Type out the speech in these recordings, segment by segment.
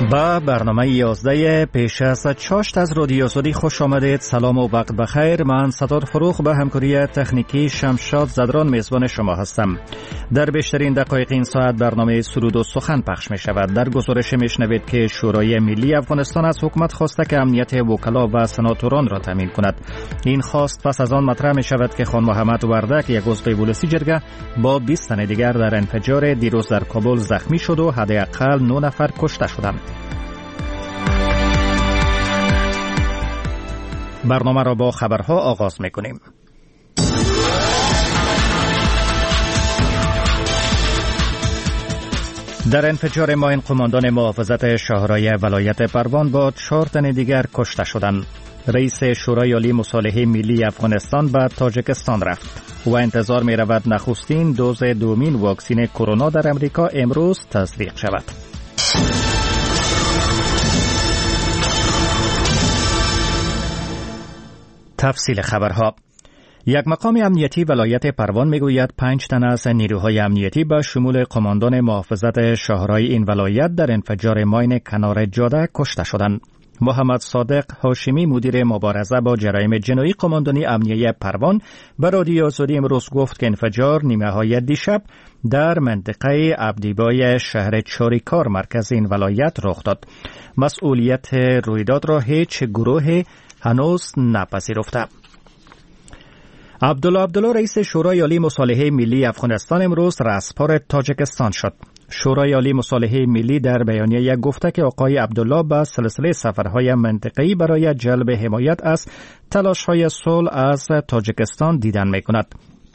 با برنامه 11 پیش از چاشت از رادیو سودی خوش آمدید. سلام و وقت بخیر. من ستار فروخ به همکاری تکنیکی شمشاد زدران میزبان شما هستم. در بیشترین دقایق این ساعت برنامه سرود و سخن پخش می شود. در گزارش می شنوید که شورای ملی افغانستان از حکومت خواسته که امنیت وکلا و سناتوران را تامین کند. این خواست پس از آن مطرح می شود که خان محمد وردک، یک عضو ولسی جرگه، با 20 تن دیگر در انفجار دیروز در کابل زخمی شد و حداقل 9 نفر کشته شدند. برنامه را با خبرها آغاز می‌کنیم. در انفجار ماین قماندان محافظت شاهرای ولایت پروان با 4 تن دیگر کشته شدند. رئیس شورای عالی مصالحه ملی افغانستان به تاجیکستان رفت و انتظار می‌رود نخستین دوز دومین واکسن کرونا در امریکا امروز تصدیق شود. تفصیل خبرها. یک مقام امنیتی ولایت پروان میگوید 5 تن از نیروهای امنیتی به شمول قماندان محافظت شاهرای این ولایت در انفجار ماین کنار جاده کشته شدند. محمد صادق هاشمی، مدیر مبارزه با جرایم جنایی قماندانی امنیتی پروان، به رادیو سودی امروز گفت که انفجار نیمه‌های دیشب در منطقه عبدیبای شهر چاریکار مرکز این ولایت رخ داد. مسئولیت رویداد را هیچ گروه هنوز نپذیرفته. عبدالله رئیس شورای عالی مصالحه ملی افغانستان امروز رسپار تاجیکستان شد. شورای عالی مصالحه ملی در بیانیه گفته که آقای عبدالله با سلسله سفرهای منطقه‌ای برای جلب حمایت از تلاش‌های صلح از تاجیکستان دیدن می‌کند.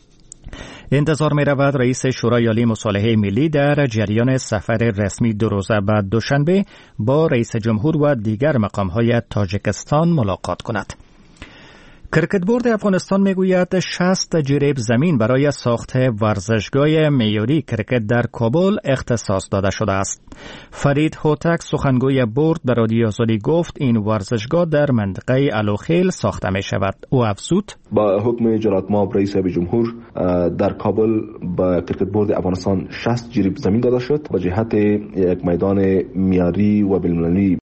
انتظار می رود رئیس شورای عالی مصالحه ملی در جریان سفر رسمی 2 روزه بعد دوشنبه با رئیس جمهور و دیگر مقام‌های تاجیکستان ملاقات کند. کرکت بورد افغانستان میگوید 60 جریب زمین برای ساخت ورزشگاه معیاری کرکت در کابل اختصاص داده شده است. فرید هوتک، سخنگوی بورد، به رادیو سودی گفت این ورزشگاه در منطقه الوخیل ساخته می شود. او افزود با حکم جلالت مآب رئیس جمهور در کابل با کرکت بورد افغانستان 60 جریب زمین داده شد به جهت یک میدان معیاری و بین‌المللی.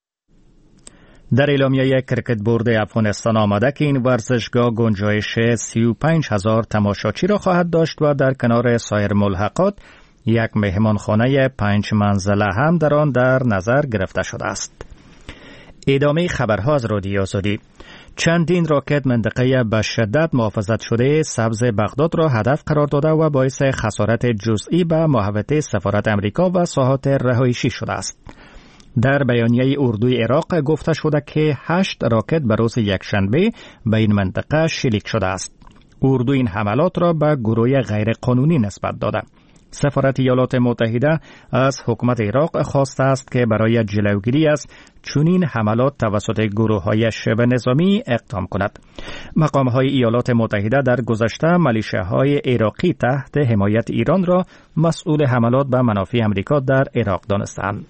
در اعلامیه کرکت بورد افغانستان آمده که این ورزشگاه گنجایش 35,000 تماشاچی را خواهد داشت و در کنار سایر ملحقات یک مهمانخانه 5 منزله هم در آن در نظر گرفته شده است. ادامه خبرها از رادیو سودی. چندین راکت منطقه به شدت محافظت شده سبز بغداد را هدف قرار داده و باعث خسارت جزئی به محوطه سفارت امریکا و ساحات رهایشی شده است. در بیانیه اردوی عراق گفته شده که 8 راکت به روز یکشنبه به این منطقه شلیک شده است. اردو این حملات را به گروه غیر قانونی نسبت داده. سفارت ایالات متحده از حکومت عراق خواسته است که برای جلوگیری از چنین حملات توسط گروه‌های شبه نظامی اقدام کند. مقام‌های ایالات متحده در گذشته میلیشیاهای عراقی تحت حمایت ایران را مسئول حملات به منافع امریکا در عراق دانستند.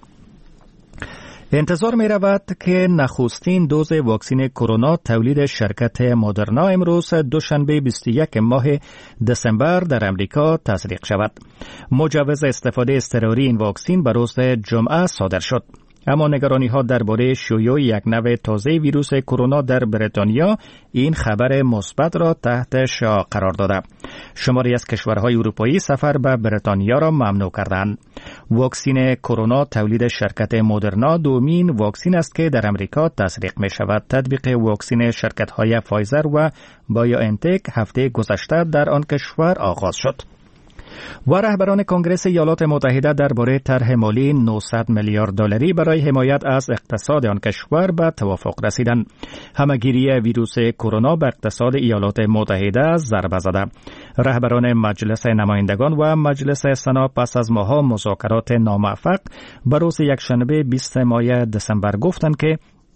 انتظار می رود که نخستین دوز واکسن کرونا تولید شرکت مدرنا امروز دوشنبه 21 ماه دسامبر در امریکا تصدیق شود. مجوز استفاده اضطراری این واکسن به روز جمعه صادر شد. اما نگرانی ها درباره شیوع یک نوع تازه ویروس کرونا در بریتانیا این خبر مثبت را تحت شعاع قرار داده. شماری از کشورهای اروپایی سفر به بریتانیا را ممنوع کردند. واکسن کرونا تولید شرکت مدرنا دومین واکسن است که در امریکا تسریع می شود. تطبیق واکسن شرکت‌های فایزر و بایوانتک هفته گذشته در آن کشور آغاز شد. و رهبران کنگره ایالات متحده درباره طرح مالی 900 میلیارد دلاری برای حمایت از اقتصاد آن کشور به توافق رسیدند. همه‌گیری ویروس کرونا به اقتصاد ایالات متحده ضربه زده. رهبران مجلس نمایندگان و مجلس سنا پس از ماه‌ها مذاکرات ناموفق به روز یکشنبه 20 ماه دسامبر گفتند که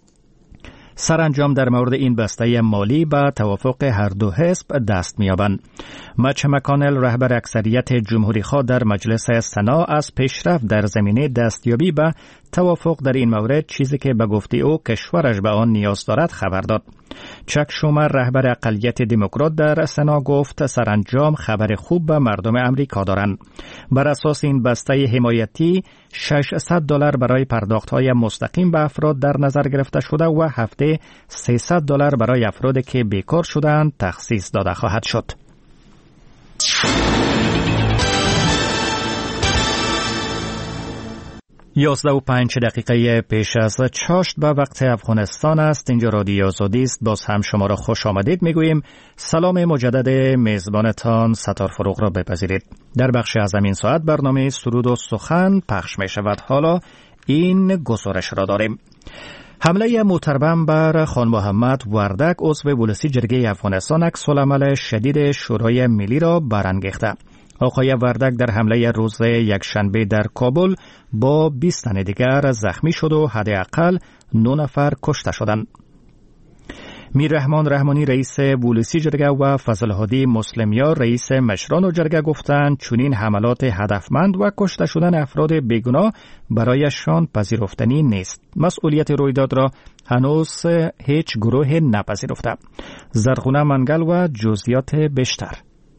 سرانجام در مورد این بسته مالی به توافق هر دو حزب دست می‌یابند. مچ مکانل، رهبر اکثریت جمهوری خواه در مجلس سنا، از پیشرفت در زمینه دستیابی به توافق در این مورد چیزی که به گفته او کشورش به آن نیاز دارد خبر داد. چک شومر رهبر اقلیت دموکرات در سنا گفت سرانجام خبر خوب به مردم امریکا دارند. بر اساس این بسته حمایتی $600 برای پرداخت‌های مستقیم به افراد در نظر گرفته شده و هفته $300 برای افرادی که بیکار شدند تخصیص داده خواهد شد. 11:05 پیش از چاشت به وقت افغانستان است. اینجا رادیو آزادی است. باز هم شما را خوش آمدید میگوییم. سلام مجدد میزبانتان ستار فروغ را بپذیرید. در بخش از این ساعت برنامه سرود و سخن پخش می شود. حالا این گزارش را داریم. حمله متربم بر خان محمد وردک عضو بولسی جرگه افغانستان عکس‌العمل شدید شورای ملی را برانگیخته. آقای وردک در حمله روز یکشنبه در کابل با 20 تن دیگر زخمی شد و حداقل 9 نفر کشته شدند. میررحمان رحمانی رئیس بولسی جرگه و فضل هادی مسلمیار رئیس مشران جرگه گفتند چنین حملات هدفمند و کشته شدن افراد بیگناه برایشان پذیرفتنی نیست. مسئولیت رویداد را هنوز هیچ گروه نپذیرفته. زرخونه منگل و جزئیات بیشتر.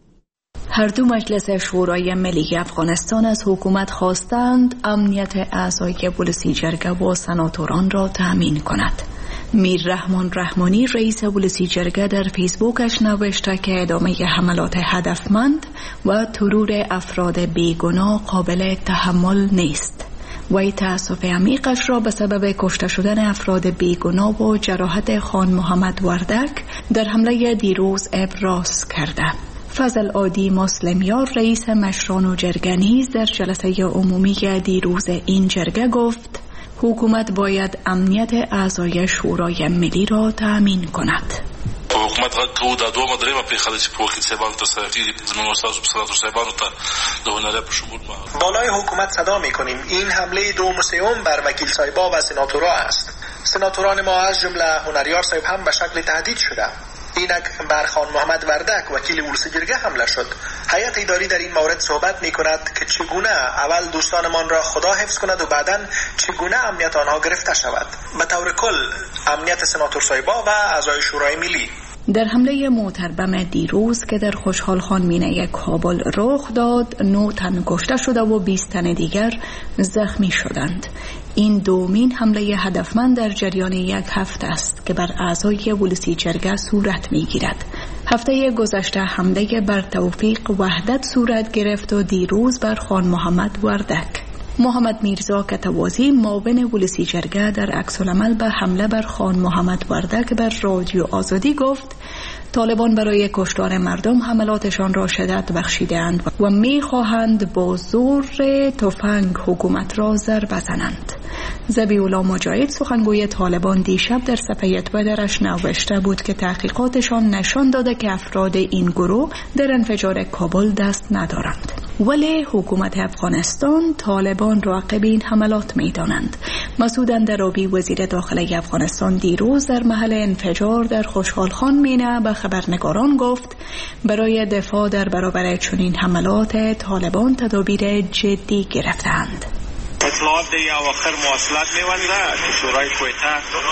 هر دو مجلس شورای ملی افغانستان از حکومت خواستند امنیت اعضای بولسی جرگه و سناتوران را تأمین کند. میررحمان رحمانی رئیس بولسی جرگه در فیسبوکش نوشته که ادامه حملات هدفمند و ترور افراد بیگناه قابل تحمل نیست. وی تأسف عمیقش را به سبب کشته شدن افراد بیگناه و جراحت خان محمد وردک در حمله دیروز ابراز کرده. فضل هادی مسلمیار رئیس مشران و جرگه نیز در جلسه عمومی دیروز این جرگه گفت حکومت باید امنیت اعضای شورای ملی را تأمین کند. حکومت غو د دوه مدرمه په خلک په وکیل صاحبانو ته صرفي زموږ استاد سناتور صاحبانو ته د هنر په شمول ما بالای حکومت صدا میکنیم این حمله دوم و سوم بر وکیل صاحبا و سناتورا است. سناتوران ما از جمله هنریار صاحب هم به شکل تهدید شده. اینک بر خان محمد وردک وکیل بولسی جرگه حمله شد. هیئت اداری در این مورد صحبت می کند که چگونه اول دوستانمان را خدا حفظ کند و بعداً چگونه امنیت آنها گرفته شود. به طور کل امنیت سناتور صاحبا و اعضای شورای ملی. در حمله متربم دیروز که در خوشحال خان مینه کابل رخ داد 9 تن کشته شده و 20 تن دیگر زخمی شدند. این دومین حمله هدفمند در جریان یک هفته است که بر اعضای بولسی جرگه صورت می‌گیرد. هفته گذشته حمله بر توفیق وحدت صورت گرفت و دیروز بر خان محمد وردک. محمد میرزا کتوازی معاون بولسی جرگه در عکس‌العمل به حمله بر خان محمد وردک بر رادیو آزادی گفت طالبان برای کشتار مردم حملاتشان را شدت بخشیدند و می‌خواهند با زور تفنگ حکومت را ضربه بزنند. ذبیح‌الله مجاهد سخنگوی طالبان دیشب در صفحه توییترش نوشته بود که تحقیقاتشان نشان داده که افراد این گروه در انفجار کابل دست ندارند. ولی حکومت افغانستان طالبان را عقب این حملات می‌دانند. مسعود اندرابی وزیر داخلی افغانستان دیروز در محل انفجار در خوشحال خان مینه به خبرنگاران گفت برای دفاع در برابر چنین حملات طالبان تدابیر جدی گرفتند. اطلاعات دیگه اواخر مواصلات می‌ونده که شورای کویته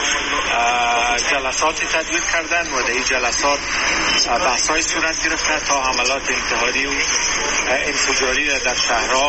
جلسات تدبیر کردن و در این جلسات بحث‌های صورت گرفته تا حملات انتحاری و انفجاری در شهرها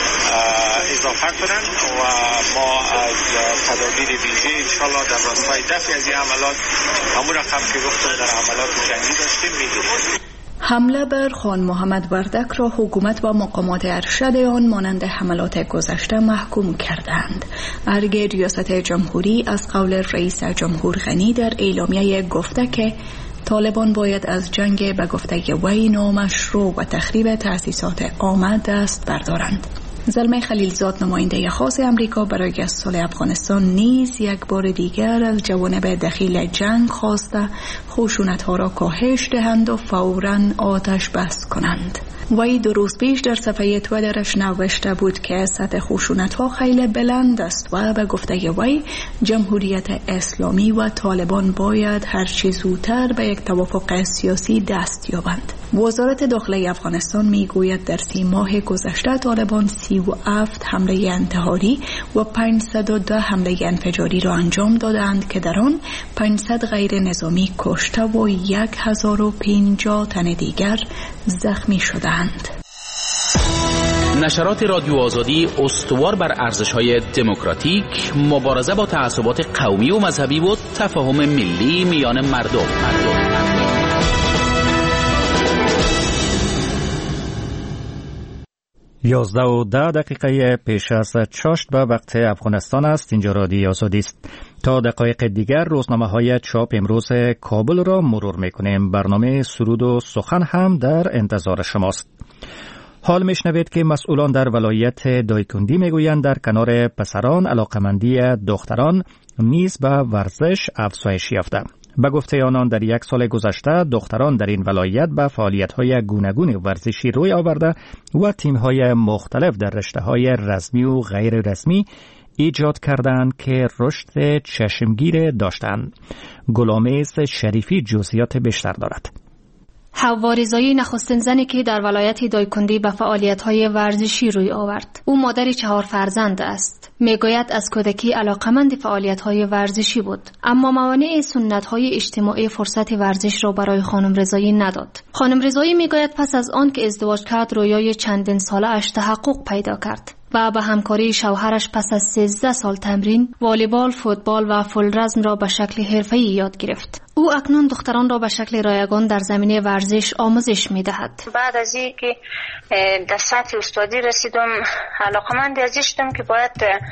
اضافه کنن و ما از تدابیر ویژه انشالله در راستای دفع از این حملات همون رقم که گفتم در حملات جنگی داشتیم می‌گیریم. حمله بر خان محمد وردک را حکومت و مقامات ارشد آن مانند حملات گذشته محکوم کردند. ارگ ریاست جمهوری از قول رئیس جمهور غنی در اعلامیه گفته که طالبان باید از جنگ به گفته وی نامشروع و تخریب تأسیسات عامه دست بردارند. زلمه خلیلزاد نماینده خاص امریکا برای صلح افغانستان نیز یک بار دیگر از جوانب دخیل جنگ خواسته خشونت‌ها را کاهش دهند و فوراً آتش بس کنند. وی 2 روز پیش در صفحه توییترش نوشته بود که سطح خشونت‌ها خیلی بلند است و به گفته وی جمهوریت اسلامی و طالبان باید هر چه زودتر به یک توافق سیاسی دست یابند. وزارت داخلی افغانستان میگوید در 3 ماه گذشته طالبان 37 حمله انتحاری و 502 حمله انفجاری را انجام دادند که در آن 500 غیر نظامی کشته و 1050 تن دیگر زخمی شدند. نشرات رادیو آزادی استوار بر ارزش‌های دموکراتیک، مبارزه با تعصبات قومی و مذهبی و تفاهم ملی میان مردم. 11:10 پیش از چاشت به وقت افغانستان است. اینجا رادیو آزادی است. تا دقایق دیگر روزنامه‌های چاپ امروز کابل را مرور می‌کنیم. برنامه سرود و سخن هم در انتظار شماست. حال میشنوید که مسئولان در ولایت دایکندی میگویند در کنار پسران علاقمندی دختران نیز به ورزش افزایش یافته. به گفته آنان در 1 سال گذشته دختران در این ولایت به فعالیت‌های گوناگون ورزشی روی آورده و تیم‌های مختلف در رشته‌های رسمی و غیر رسمی ایجاد کردند که رشد چشمگیر داشتند. غلامیز شریفی جزئیات بیشتر دارد. حوا رضایی نخستین زنی که در ولایت دایکندی به فعالیت‌های ورزشی روی آورد. او مادر 4 فرزند است. میگوید از کودکی علاقمند فعالیت‌های ورزشی بود، اما موانع سنت‌های اجتماعی فرصت ورزش را برای خانم رضایی نداد. خانم رضایی میگوید پس از آن که ازدواج کرد رویای چندین ساله اش تحقق پیدا کرد و به همکاری شوهرش پس از 13 سال تمرین والیبال، فوتبال و فولرزم را به شکل حرفه‌ای یاد گرفت. او اکنون دختران را به شکل رایگان در زمینه ورزش آموزش می‌دهد. بعد از اینکه در سطح استادی رسیدم علاقمند ازش شدم که باید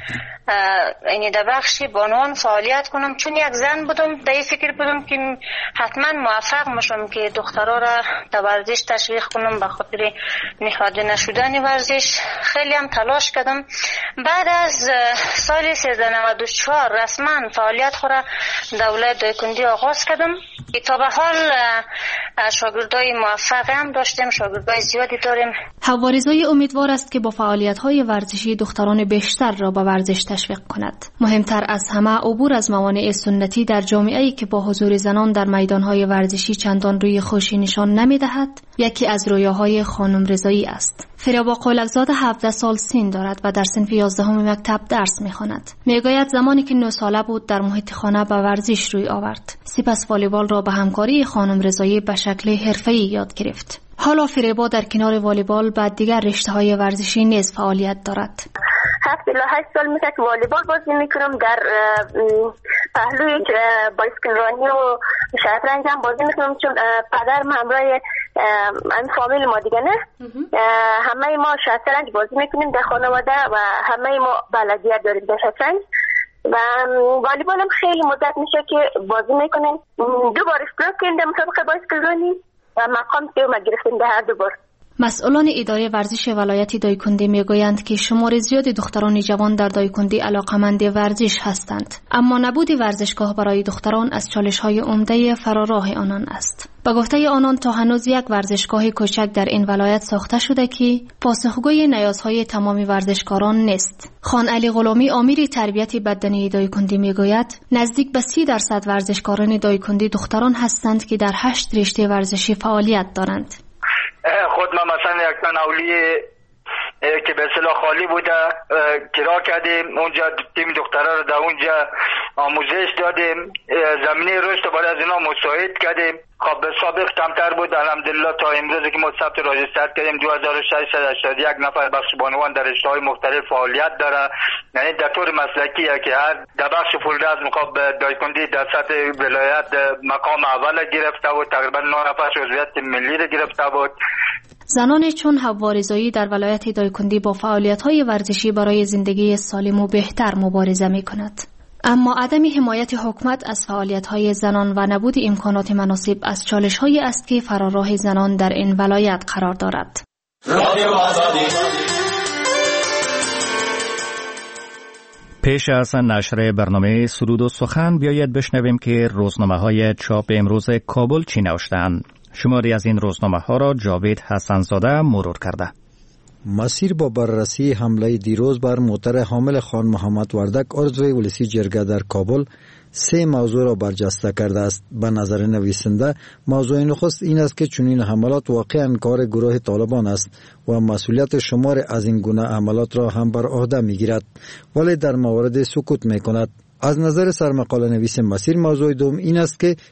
این در بخش بانوان فعالیت کنم، چون یک زن بودم در فکر بودم که حتما موفق میشم که دخترها را در ورزش تشویق کنم به خاطر نهاده نشدن ورزش. خیلی هم تلاش کردم. بعد از سال 1394 رسما فعالیت خود را در ولایت دایکندی آغاز کردم که تا به حال شاگردای موفق هم داشتیم، شاگردای زیادی داریم. حوا رضایی امیدوار است که با فعالیت‌های ورزشی دختران بیشتر را به ورزش تشویق کند. مهمتر از همه عبور از موانع سنتی در جامعه‌ای که با حضور زنان در میدان‌های ورزشی چندان روی خوشی نشان نمی‌دهد، یکی از رویاهای خانم رضایی است. فریبا قولکزاده 17 سال سن دارد و در صنف 11 مکتب درس می‌خواند. میگوید زمانی که 9 ساله بود در محیط خانه به ورزش روی آورد. سپس والیبال را به همکاری خانم رضایی به شکل حرفه‌ای یاد گرفت. حالا فریبا در کنار والیبال و دیگر رشته‌های ورزشی نیز فعالیت دارد. 7 الی 8 سال میشه که والیبال بازی میکنم، در پهلوی بایسکل و شطرنج هم بازی میکنم، چون پدرم همراه این فامیل ما دیگه نه همه ما شطرنج بازی میکنیم در خانواده و همه ما بلدیت داریم در شطرنج و والیبال هم خیلی مدت میشه که بازی میکنیم. 2 بار اشتراک کردیم در مسابقه بایسکل و مقام سوم گرفتیم در هر 2 بار. مسئولان اداره ورزش ولایت دایکندی میگویند که شمار زیادی دختران جوان در دایکندی علاقمند ورزش هستند، اما نبود ورزشگاه برای دختران از چالش‌های عمده فراراه آنان است. به گفته آنان تا هنوز یک ورزشگاه کوچک در این ولایت ساخته شده که پاسخگوی نیازهای تمام ورزشکاران نیست. خان علی غلامی امیر تربیت بدنی دایکندی میگوید نزدیک به 30% ورزشکاران دایکندی دختران هستند که در 8 رشته ورزشی فعالیت دارند. خود ما مثلا یک تن اولیه که به اصطلاح خالی بوده کرا کردیم، اونجا تیم دخترها رو در اونجا آموزش دادیم، زمینه رشد برای از اینا مساعد کردیم. خب سابق کمتر بود، الحمدلله تا امروز که ما ثبت راجستر کردیم 2681 نفر بخش بانوان در رشته‌های مختلف فعالیت داره. یعنی در طور مسلکیه که هر در بخش فولرزم خب دایکندی در سطح ولایت مقام اول گرفته بود، تقریبا 9 نفر عضویت ملی رو گرفته بود. زنان چون حوا رضایی در ولایت دایکندی با فعالیت‌های ورزشی برای زندگی سالم و بهتر مبارزه می‌کند. اما عدم حمایت حکومت از فعالیت‌های زنان و نبود امکانات مناسب از چالش‌هایی است که فراراه زنان در این ولایت قرار دارد. پیش از نشر برنامه سرود و سخن بیاید بشنویم که روزنامه‌های چاپ امروز کابل چی نوشته‌اند. شماری از این روزنامه‌ها را جاوید حسن‌زاده مرور کرده. مسیر با بررسی حمله دیروز بر موتر حامل خان محمد وردک عضو ولسی جرگه در کابل، 3 موضوع را برجسته کرده است. به نظر نویسنده موضوع نخست این است که چنین حملات واقعا کار گروه طالبان است و مسئولیت شمار از این گونه حملات را هم بر عهده میگیرد، ولی در موارد سکوت میکند. از نظر سرمقاله نویس مسیر موضوع دوم این است که